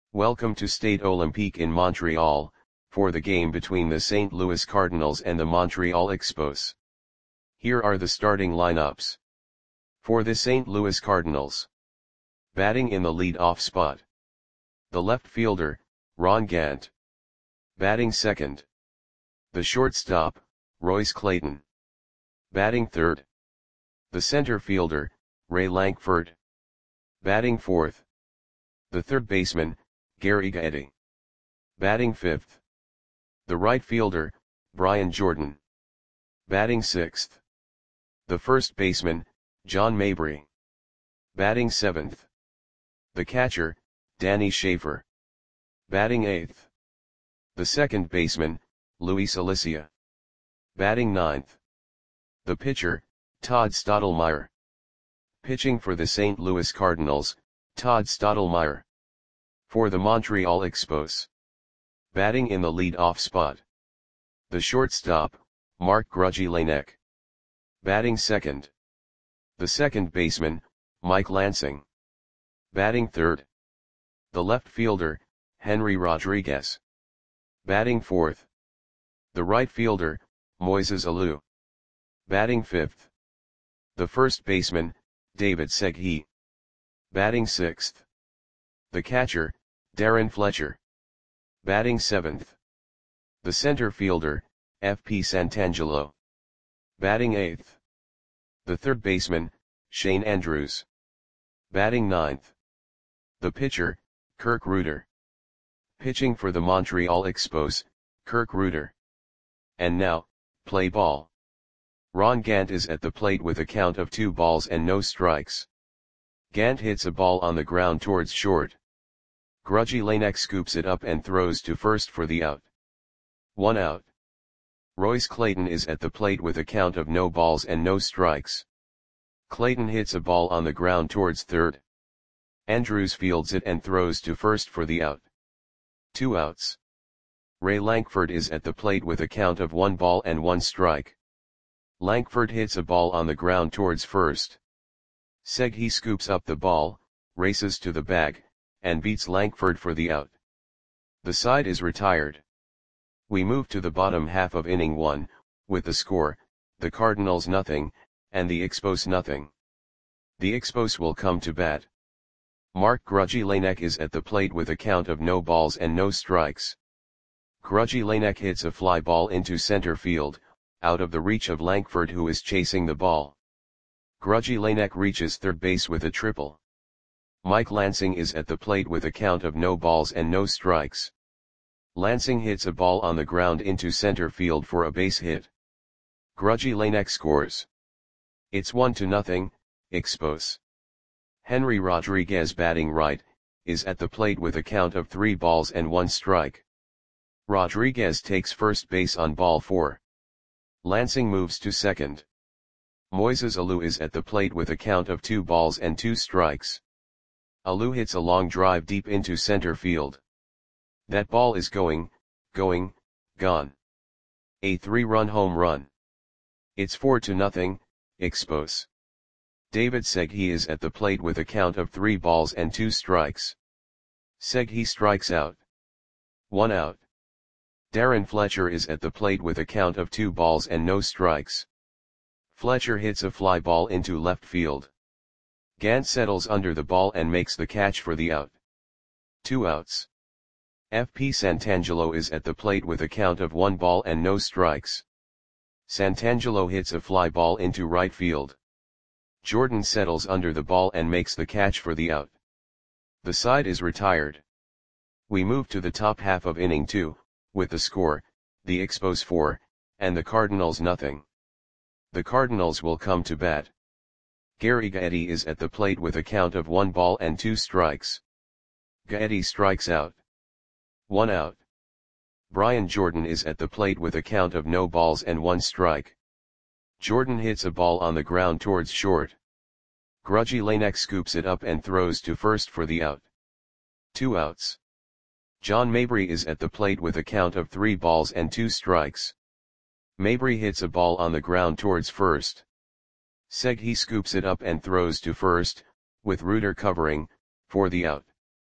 Welcome to Stade Olympique in Montreal, for the game between the St. Louis Cardinals and the Montreal Expos. Here are the starting lineups. For the St. Louis Cardinals. Batting in the lead-off spot. The left fielder, Ron Gant. Batting second. The shortstop, Royce Clayton. Batting third. The center fielder, Ray Lankford. Batting fourth. The third baseman, Gary Gaetti. Batting fifth. The right fielder, Brian Jordan. Batting sixth. The first baseman, John Mabry. Batting seventh. The catcher, Danny Schaefer. Batting eighth. The second baseman, Luis Alicia. Batting ninth. The pitcher, Todd Stottlemyre. Pitching for the St. Louis Cardinals, Todd Stottlemyre. For the Montreal Expos. Batting in the lead-off spot. The shortstop, Marc Grudzielanek. Batting second. The second baseman, Mike Lansing. Batting third. The left fielder, Henry Rodriguez. Batting fourth. The right fielder, Moises Alou. Batting fifth. The first baseman, David Segui. Batting sixth. The catcher, Darren Fletcher. Batting seventh. The center fielder, F.P. Santangelo. Batting eighth. The third baseman, Shane Andrews. Batting ninth. The pitcher, Kirk Rueter. Pitching for the Montreal Expos, Kirk Rueter. And now, play ball. Ron Gant is at the plate with a count of 2 balls and no strikes. Gant hits a ball on the ground towards short. Grudzielanek scoops it up and throws to first for the out. 1 out. Royce Clayton is at the plate with a count of no balls and no strikes. Clayton hits a ball on the ground towards third. Andrews fields it and throws to first for the out. 2 outs. Ray Lankford is at the plate with a count of 1 ball and 1 strike. Lankford hits a ball on the ground towards first. Segui scoops up the ball, races to the bag, and beats Lankford for the out. The side is retired. We move to the bottom half of inning 1, with the score, the Cardinals 0, and the Expos 0. The Expos will come to bat. Marc Grudzielanek is at the plate with a count of no balls and no strikes. Grudzielanek hits a fly ball into center field, out of the reach of Lankford, who is chasing the ball. Grudzielanek reaches third base with a triple. Mike Lansing is at the plate with a count of no balls and no strikes. Lansing hits a ball on the ground into center field for a base hit. Grudzielanek scores. It's 1-0, Expos. Henry Rodriguez, batting right, is at the plate with a count of 3 balls and 1 strike. Rodriguez takes first base on ball 4. Lansing moves to second. Moises Alou is at the plate with a count of 2 balls and 2 strikes. Alou hits a long drive deep into center field. That ball is gone. A 3-run home run. It's 4-0, Expos. David Segui is at the plate with a count of 3 balls and 2 strikes. Segui strikes out. 1 out. Darren Fletcher is at the plate with a count of 2 balls and no strikes. Fletcher hits a fly ball into left field. Gant settles under the ball and makes the catch for the out. 2 outs. F.P. Santangelo is at the plate with a count of 1 ball and no strikes. Santangelo hits a fly ball into right field. Jordan settles under the ball and makes the catch for the out. The side is retired. We move to the top half of inning 2, with the score, the Expos 4, and the Cardinals 0. The Cardinals will come to bat. Gary Gaetti is at the plate with a count of 1 ball and 2 strikes. Gaetti strikes out. 1 out. Brian Jordan is at the plate with a count of no balls and 1 strike. Jordan hits a ball on the ground towards short. Grudzielanek scoops it up and throws to first for the out. 2 outs. John Mabry is at the plate with a count of 3 balls and 2 strikes. Mabry hits a ball on the ground towards first. Segui scoops it up and throws to first, with Rueter covering, for the out.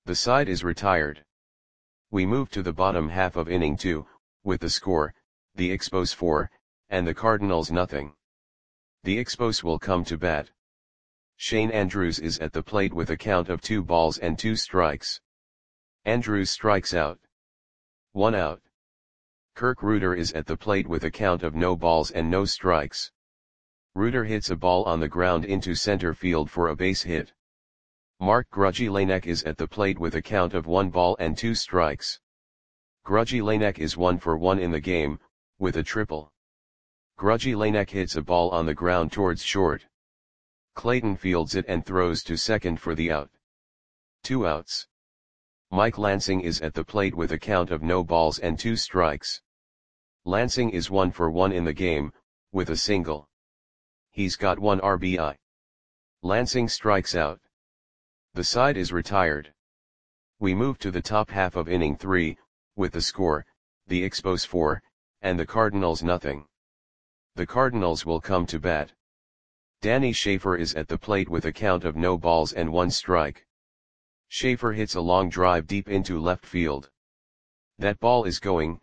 The side is retired. We move to the bottom half of inning 2, with the score, the Expos 4, and the Cardinals nothing. The Expos will come to bat. Shane Andrews is at the plate with a count of 2 balls and 2 strikes. Andrews strikes out. 1 out. Kirk Reuter is at the plate with a count of no balls and no strikes. Reuter hits a ball on the ground into center field for a base hit. Mark Grudzielanek is at the plate with a count of 1 ball and 2 strikes. Grudzielanek is 1 for 1 in the game, with a triple. Grudzielanek hits a ball on the ground towards short. Clayton fields it and throws to second for the out. 2 outs. Mike Lansing is at the plate with a count of no balls and 2 strikes. Lansing is 1 for 1 in the game, with a single. He's got 1 RBI. Lansing strikes out. The side is retired. We move to the top half of inning 3, with the score, the Expos 4, and the Cardinals nothing. The Cardinals will come to bat. Danny Schaefer is at the plate with a count of no balls and 1 strike. Schaefer hits a long drive deep into left field. That ball is gone.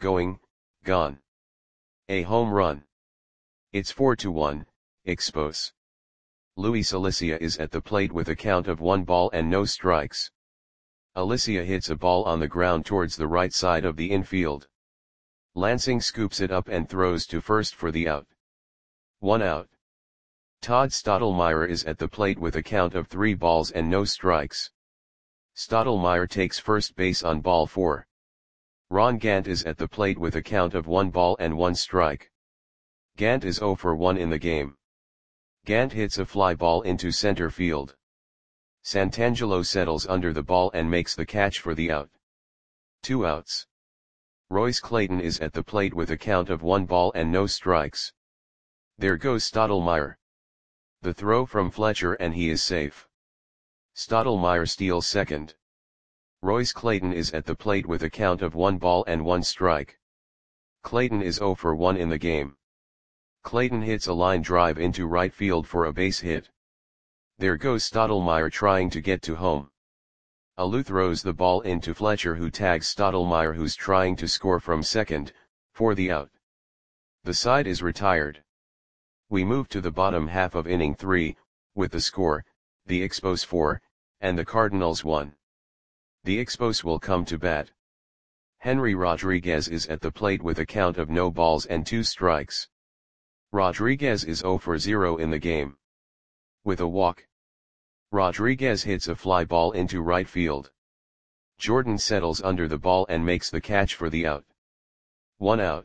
A home run. It's 4-1, Expos. Luis Alicia is at the plate with a count of 1 ball and no strikes. Alicia hits a ball on the ground towards the right side of the infield. Lansing scoops it up and throws to first for the out. 1 out. Todd Stottlemyre is at the plate with a count of 3 balls and no strikes. Stottlemyre takes first base on ball 4. Ron Gant is at the plate with a count of 1 ball and 1 strike. Gant is 0 for 1 in the game. Gant hits a fly ball into center field. Santangelo settles under the ball and makes the catch for the out. 2 outs. Royce Clayton is at the plate with a count of 1 ball and no strikes. There goes Stottlemyre. The throw from Fletcher and he is safe. Stottlemyre steals second. Royce Clayton is at the plate with a count of 1 ball and 1 strike. Clayton is 0 for 1 in the game. Clayton hits a line drive into right field for a base hit. There goes Stottlemyre trying to get to home. Alou throws the ball into Fletcher who tags Stottlemyre who's trying to score from second, for the out. The side is retired. We move to the bottom half of inning 3, with the score, the Expos 4, and the Cardinals 1. The Expos will come to bat. Henry Rodriguez is at the plate with a count of no balls and 2 strikes. Rodriguez is 0 for 0 in the game. With a walk. Rodriguez hits a fly ball into right field. Jordan settles under the ball and makes the catch for the out. 1 out.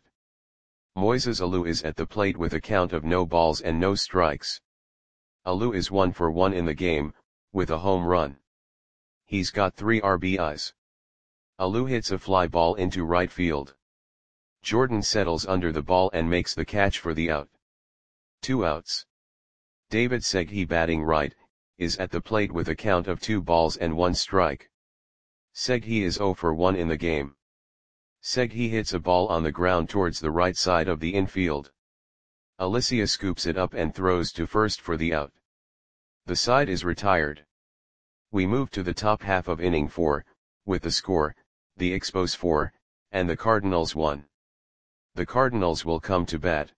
Moises Alou is at the plate with a count of no balls and no strikes. Alou is 1 for 1 in the game, with a home run. He's got 3 RBIs. Alou hits a fly ball into right field. Jordan settles under the ball and makes the catch for the out. 2 outs. David Segui, batting right, is at the plate with a count of 2 balls and 1 strike. Segui is 0 for 1 in the game. Segui hits a ball on the ground towards the right side of the infield. Alicia scoops it up and throws to first for the out. The side is retired. We move to the top half of inning 4, with the score, the Expos 4, and the Cardinals 1. The Cardinals will come to bat.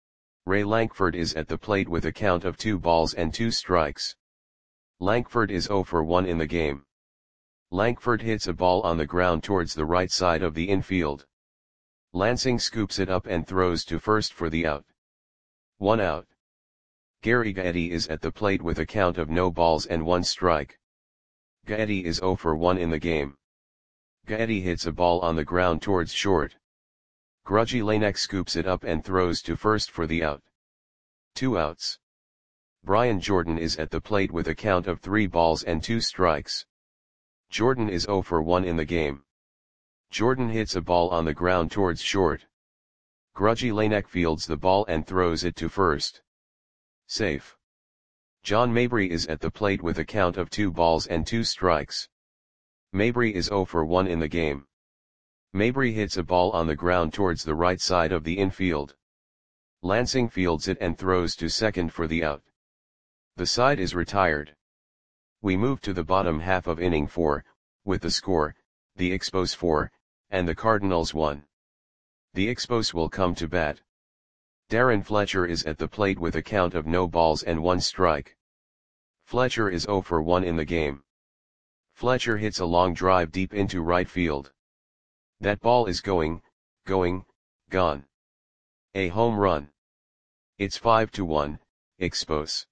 Ray Lankford is at the plate with a count of 2 balls and 2 strikes. Lankford is 0 for 1 in the game. Lankford hits a ball on the ground towards the right side of the infield. Lansing scoops it up and throws to first for the out. 1 out. Gary Gaetti is at the plate with a count of no balls and 1 strike. Gaetti is 0 for 1 in the game. Gaetti hits a ball on the ground towards short. Grudzielanek scoops it up and throws to first for the out. 2 outs. Brian Jordan is at the plate with a count of 3 balls and 2 strikes. Jordan is 0 for 1 in the game. Jordan hits a ball on the ground towards short. Grudzielanek fields the ball and throws it to first. Safe. John Mabry is at the plate with a count of 2 balls and 2 strikes. Mabry is 0 for 1 in the game. Mabry hits a ball on the ground towards the right side of the infield. Lansing fields it and throws to second for the out. The side is retired. We move to the bottom half of inning 4, with the score, the Expos 4, and the Cardinals 1. The Expos will come to bat. Darren Fletcher is at the plate with a count of no balls and 1 strike. Fletcher is 0 for 1 in the game. Fletcher hits a long drive deep into right field. That ball is going, gone. A home run. It's 5-1, Expos.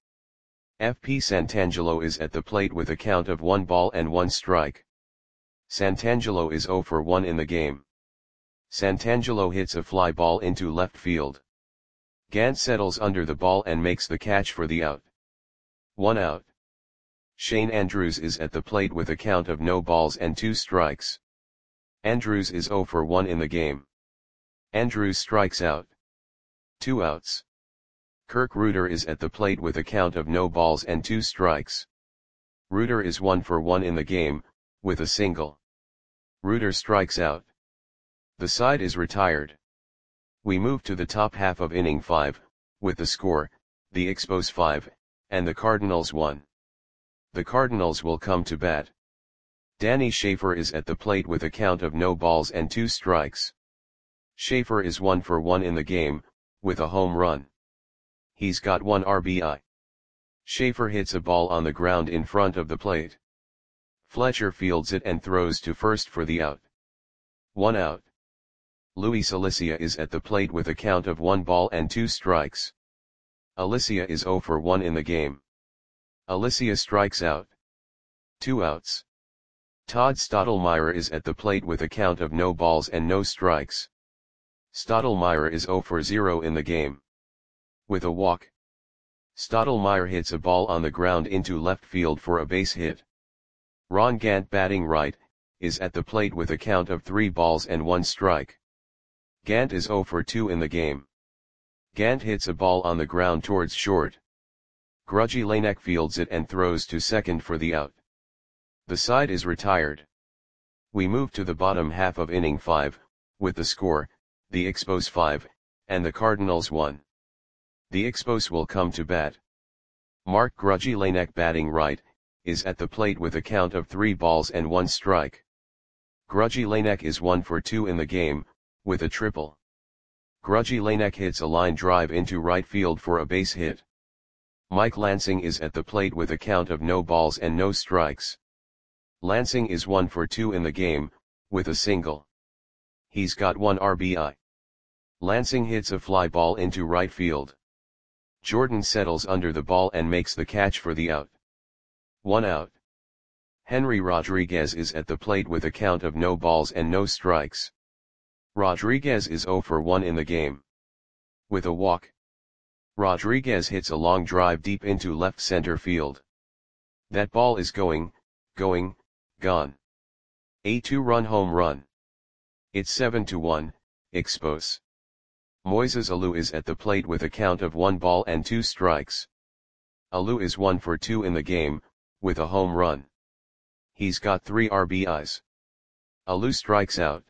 FP Santangelo is at the plate with a count of 1 ball and 1 strike. Santangelo is 0 for 1 in the game. Santangelo hits a fly ball into left field. Gant settles under the ball and makes the catch for the out. 1 out. Shane Andrews is at the plate with a count of no balls and 2 strikes. Andrews is 0 for 1 in the game. Andrews strikes out. 2 outs. Kirk Reuter is at the plate with a count of no balls and 2 strikes. Reuter is 1 for 1 in the game, with a single. Reuter strikes out. The side is retired. We move to the top half of inning 5, with the score, the Expos 5, and the Cardinals 1. The Cardinals will come to bat. Danny Schaefer is at the plate with a count of no balls and 2 strikes. Schaefer is 1 for 1 in the game, with a home run. He's got 1 RBI. Schaefer hits a ball on the ground in front of the plate. Fletcher fields it and throws to first for the out. 1 out. Luis Alicia is at the plate with a count of 1 ball and 2 strikes. Alicia is 0 for 1 in the game. Alicia strikes out. 2 outs. Todd Stottlemyre is at the plate with a count of no balls and no strikes. Stottlemyre is 0 for 0 in the game. With a walk. Stottlemyre hits a ball on the ground into left field for a base hit. Ron Gant, batting right, is at the plate with a count of 3 balls and 1 strike. Gant is 0 for 2 in the game. Gant hits a ball on the ground towards short. Grudgy Lanek fields it and throws to second for the out. The side is retired. We move to the bottom half of inning 5, with the score, the Expos 5, and the Cardinals 1. The Expos will come to bat. Mark Grudgy Lanek, batting right, is at the plate with a count of 3 balls and 1 strike. Grudgy Lanek is 1 for 2 in the game, with a triple. Grudgy Lanek hits a line drive into right field for a base hit. Mike Lansing is at the plate with a count of no balls and no strikes. Lansing is 1 for 2 in the game, with a single. He's got 1 RBI. Lansing hits a fly ball into right field. Jordan settles under the ball and makes the catch for the out. 1 out. Henry Rodriguez is at the plate with a count of no balls and no strikes. Rodriguez is 0 for 1 in the game. With a walk. Rodriguez hits a long drive deep into left center field. That ball is going, gone. A 2-run home run. It's 7-1, Expos. Moises Alou is at the plate with a count of 1 ball and 2 strikes. Alou is 1 for 2 in the game, with a home run. He's got 3 RBIs. Alou strikes out.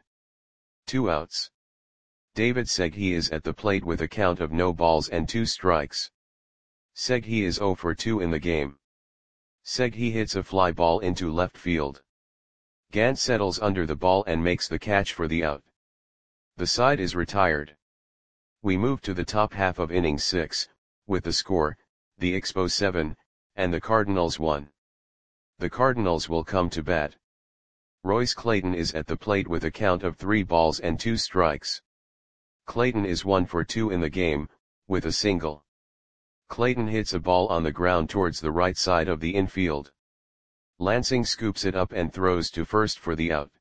2 outs. David Seghi is at the plate with a count of no balls and 2 strikes. Seghi is 0 for 2 in the game. Seghi hits a fly ball into left field. Gant settles under the ball and makes the catch for the out. The side is retired. We move to the top half of inning 6, with the score, the Expos 7, and the Cardinals 1. The Cardinals will come to bat. Royce Clayton is at the plate with a count of 3 balls and 2 strikes. Clayton is 1 for 2 in the game, with a single. Clayton hits a ball on the ground towards the right side of the infield. Lansing scoops it up and throws to first for the out.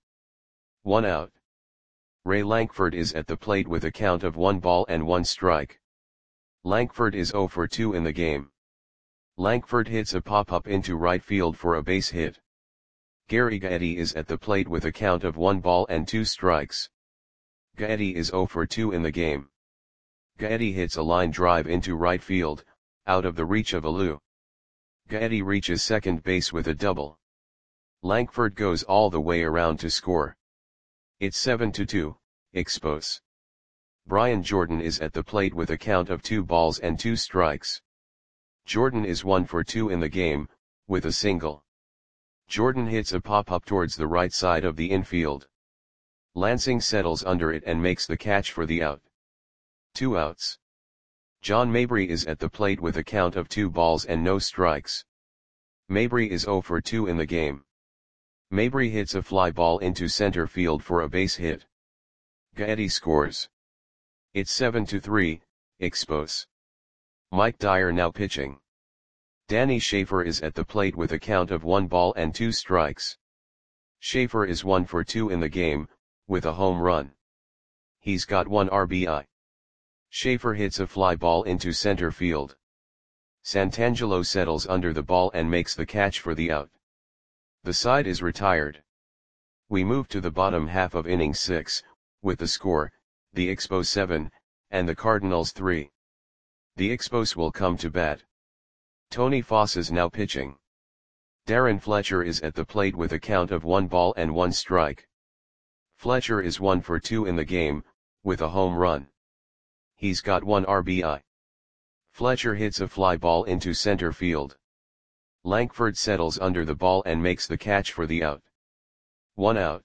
1 out. Ray Lankford is at the plate with a count of 1 ball and 1 strike. Lankford is 0 for 2 in the game. Lankford hits a pop-up into right field for a base hit. Gary Gaetti is at the plate with a count of 1 ball and 2 strikes. Gaetti is 0 for 2 in the game. Gaetti hits a line drive into right field, out of the reach of Alou. Gaetti reaches second base with a double. Lankford goes all the way around to score. It's 7-2, Expos. Brian Jordan is at the plate with a count of 2 balls and 2 strikes. Jordan is 1 for 2 in the game, with a single. Jordan hits a pop-up towards the right side of the infield. Lansing settles under it and makes the catch for the out. 2 outs. John Mabry is at the plate with a count of 2 balls and no strikes. Mabry is 0 for 2 in the game. Mabry hits a fly ball into center field for a base hit. Gaetti scores. It's 7-3, Expos. Mike Dyer now pitching. Danny Schaefer is at the plate with a count of 1 ball and 2 strikes. Schaefer is 1 for 2 in the game, with a home run. He's got 1 RBI. Schaefer hits a fly ball into center field. Santangelo settles under the ball and makes the catch for the out. The side is retired. We move to the bottom half of inning 6, with the score, the Expos 7, and the Cardinals 3. The Expos will come to bat. Tony Foss is now pitching. Darren Fletcher is at the plate with a count of 1 ball and 1 strike. Fletcher is 1 for 2 in the game, with a home run. He's got 1 RBI. Fletcher hits a fly ball into center field. Lankford settles under the ball and makes the catch for the out. 1 out.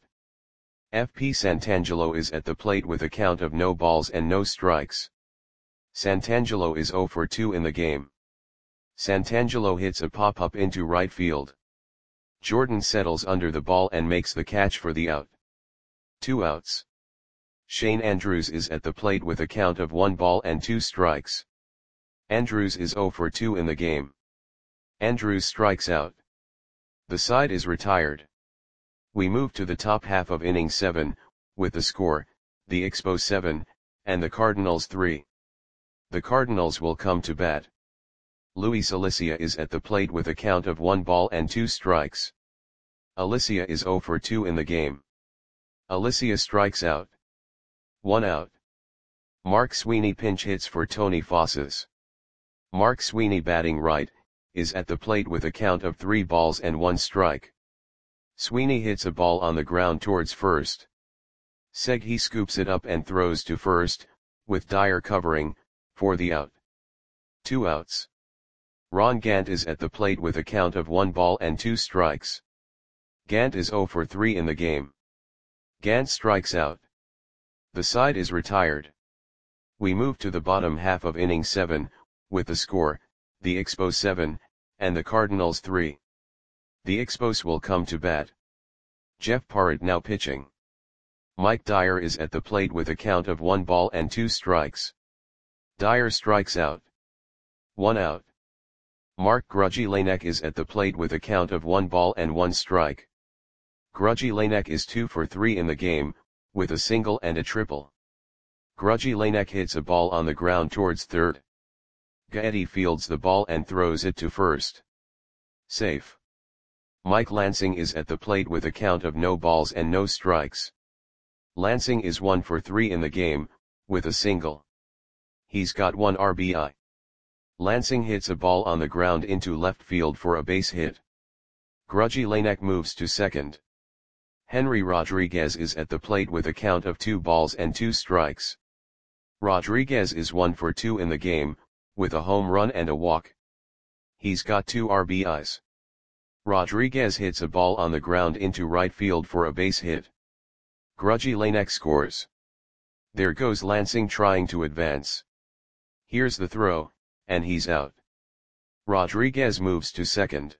FP Santangelo is at the plate with a count of no balls and no strikes. Santangelo is 0 for 2 in the game. Santangelo hits a pop-up into right field. Jordan settles under the ball and makes the catch for the out. 2 outs. Shane Andrews is at the plate with a count of 1 ball and 2 strikes. Andrews is 0 for 2 in the game. Andrews strikes out. The side is retired. We move to the top half of inning 7, with the score, the Expos 7, and the Cardinals 3. The Cardinals will come to bat. Luis Alicia is at the plate with a count of 1 ball and 2 strikes. Alicia is 0 for 2 in the game. Alicia strikes out. 1 out. Mark Sweeney pinch hits for Tony Fosses. Mark Sweeney, batting right, is at the plate with a count of 3 balls and 1 strike. Sweeney hits a ball on the ground towards first. Seghi scoops it up and throws to first, with Dyer covering, for the out. 2 outs. Ron Gant is at the plate with a count of 1 ball and 2 strikes. Gant is 0 for 3 in the game. Gant strikes out. The side is retired. We move to the bottom half of inning 7, with the score, the Expos 7, and the Cardinals 3. The Expos will come to bat. Jeff Parrott now pitching. Mike Dyer is at the plate with a count of 1 ball and 2 strikes. Dyer strikes out. 1 out. Mark Grudzielanek is at the plate with a count of 1 ball and 1 strike. Grudzielanek is 2 for 3 in the game, with a single and a triple. Grudzielanek hits a ball on the ground towards third. Gaetti fields the ball and throws it to first. Safe. Mike Lansing is at the plate with a count of no balls and no strikes. Lansing is 1 for 3 in the game, with a single. He's got 1 RBI. Lansing hits a ball on the ground into left field for a base hit. Grudzielanek moves to second. Henry Rodriguez is at the plate with a count of 2 balls and 2 strikes. Rodriguez is 1 for 2 in the game, with a home run and a walk. He's got 2 RBIs. Rodriguez hits a ball on the ground into right field for a base hit. Grudzielanek scores. There goes Lansing trying to advance. Here's the throw, and he's out. Rodriguez moves to second.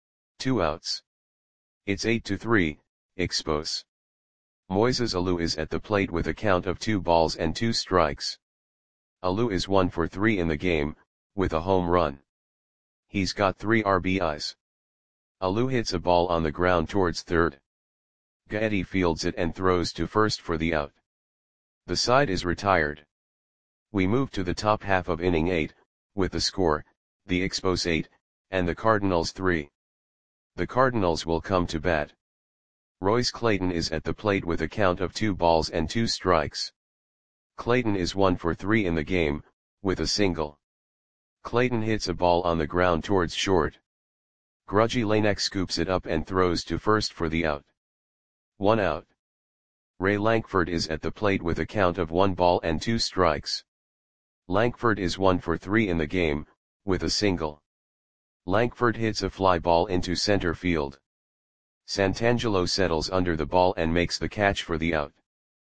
2 outs. It's 8-3, Expos. Moises Alou is at the plate with a count of 2 balls and 2 strikes. Alou is 1 for 3 in the game, with a home run. He's got 3 RBIs. Alou hits a ball on the ground towards third. Gaetti fields it and throws to first for the out. The side is retired. We move to the top half of inning 8, with the score, the Expos 8, and the Cardinals 3. The Cardinals will come to bat. Royce Clayton is at the plate with a count of 2 balls and 2 strikes. Clayton is 1 for 3 in the game, with a single. Clayton hits a ball on the ground towards short. Grudzielanek scoops it up and throws to first for the out. 1 out. Ray Lankford is at the plate with a count of 1 ball and 2 strikes. Lankford is 1 for 3 in the game, with a single. Lankford hits a fly ball into center field. Santangelo settles under the ball and makes the catch for the out.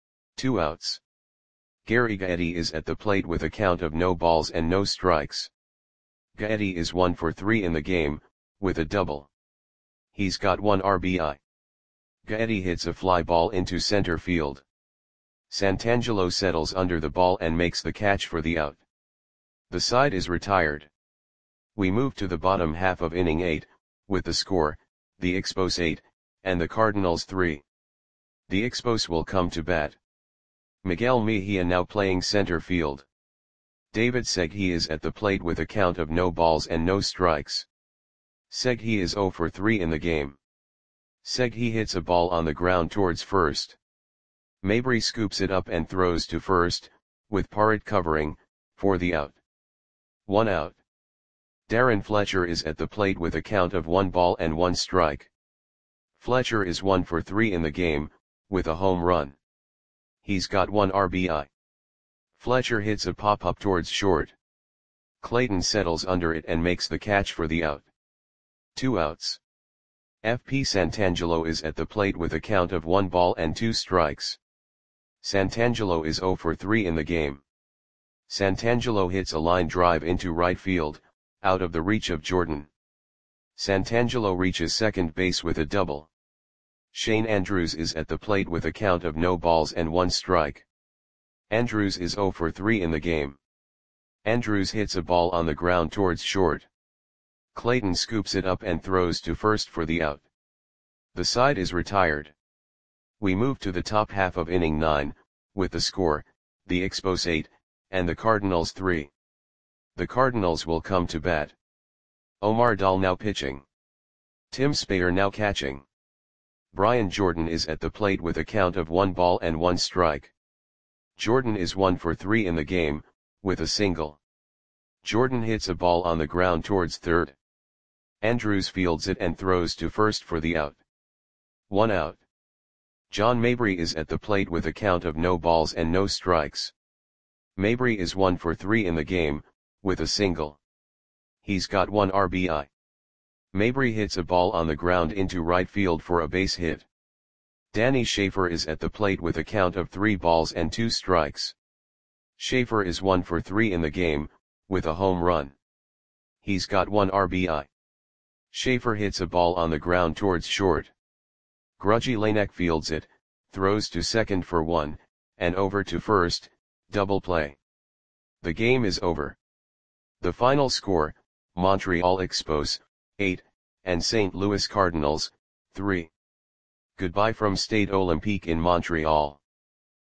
2 outs. Gary Gaetti is at the plate with a count of no balls and no strikes. Gaetti is 1 for 3 in the game, with a double. He's got 1 RBI. Gaetti hits a fly ball into center field. Santangelo settles under the ball and makes the catch for the out. The side is retired. We move to the bottom half of inning 8, with the score, the Expos 8, and the Cardinals 3. The Expos will come to bat. Miguel Mejia now playing center field. David Segui is at the plate with a count of no balls and no strikes. Segui is 0 for 3 in the game. Segui hits a ball on the ground towards first. Mabry scoops it up and throws to first, with Parrott covering, for the out. 1 out. Darren Fletcher is at the plate with a count of 1 ball and 1 strike. Fletcher is 1 for 3 in the game, with a home run. He's got 1 RBI. Fletcher hits a pop-up towards short. Clayton settles under it and makes the catch for the out. 2 outs. FP Santangelo is at the plate with a count of 1 ball and 2 strikes. Santangelo is 0 for 3 in the game. Santangelo hits a line drive into right field, out of the reach of Jordan. Santangelo reaches second base with a double. Shane Andrews is at the plate with a count of no balls and 1 strike. Andrews is 0 for 3 in the game. Andrews hits a ball on the ground towards short. Clayton scoops it up and throws to first for the out. The side is retired. We move to the top half of inning 9, with the score, the Expos 8, and the Cardinals 3. The Cardinals will come to bat. Omar Dahl now pitching. Tim Spayer now catching. Brian Jordan is at the plate with a count of 1 ball and 1 strike. Jordan is 1 for 3 in the game, with a single. Jordan hits a ball on the ground towards third. Andrews fields it and throws to first for the out. 1 out. John Mabry is at the plate with a count of no balls and no strikes. Mabry is 1 for 3 in the game, with a single. He's got 1 RBI. Mabry hits a ball on the ground into right field for a base hit. Danny Schaefer is at the plate with a count of 3 balls and 2 strikes. Schaefer is 1 for 3 in the game, with a home run. He's got 1 RBI. Schaefer hits a ball on the ground towards short. Grudgy Lanek fields it, throws to second for 1, and over to first, double play. The game is over. The final score, Montreal Expos, 8, and St. Louis Cardinals, 3. Goodbye from Stade Olympique in Montreal.